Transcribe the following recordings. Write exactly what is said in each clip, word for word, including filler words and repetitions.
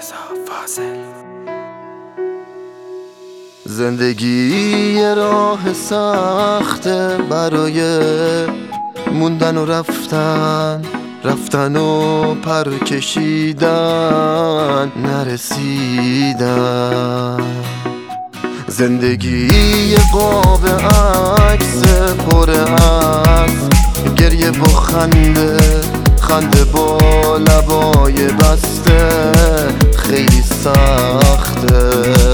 زندگی یه راه سخته برای موندن و رفتن، رفتن و پر کشیدن نرسیدن. زندگی یه قاب عکس پر از گریه با خنده، خنده با لبای بسته خیلی سخته.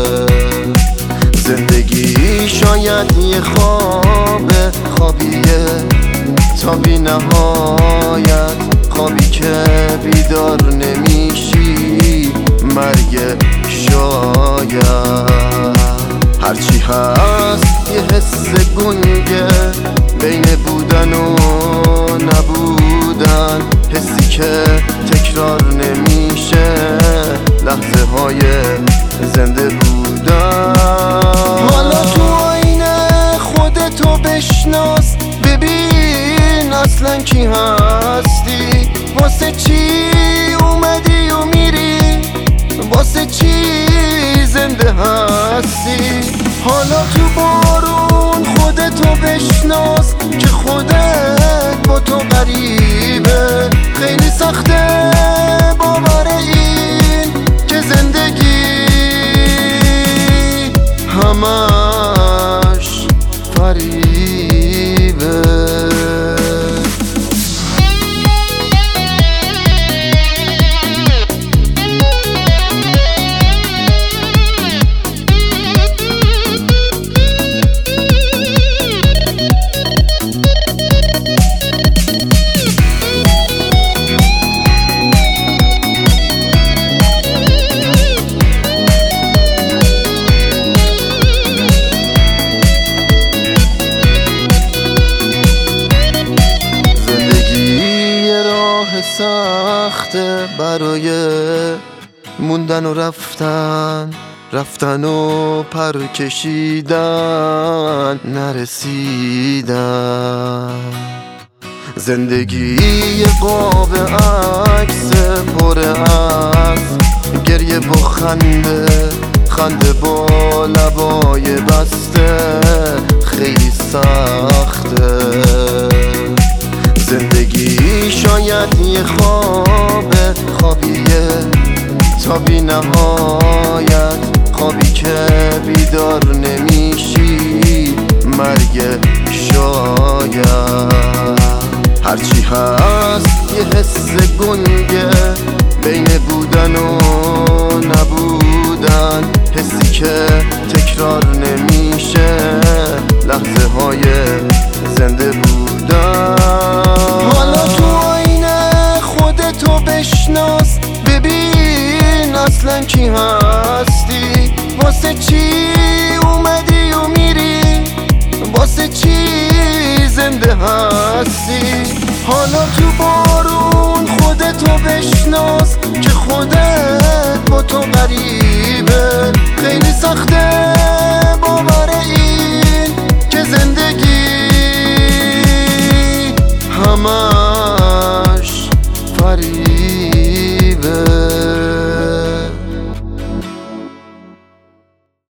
زندگی شاید یه خواب خوابیه تا بی نهایت، خوابی که بیدار نمیشی، مرگ شاید. هرچی هست یه حس گنگه بین بودن و نبودن، حسی که تکرار نمیشه، لحظه های زنده بودن. حالا تو آینه خودتو بشناس، ببین اصلا کی هستی، واسه چی اومدی و میری، واسه چی زنده هستی. حالا تو بارون خودتو بشناس که خودت با تو غریبه. خیلی سخته باور این که زندگی همش فریبه. سخته برای موندن و رفتن، رفتن و پر کشیدن نرسیدن. زندگی یه قاب عکس پر از گریه با خنده، خنده با لبای بسته خیلی سخته. زندگی شاید یه خواب خوابیه تا بی نهایت، خوابی که بیدار نمیشی، مرگ شاید. هرچی هست یه حس گنگه بین بودن و نبودن، حسی که تکرار نمیشه، لحظه های زنده بودن. حالا تو آینه خودتو بشناس، ببین اصلا کی هستی، واسه چی اومدی و میری، واسه چی زنده هستی. حالا تو بارون خودتو بشناس که خودت با تو غریبه. خیلی سخته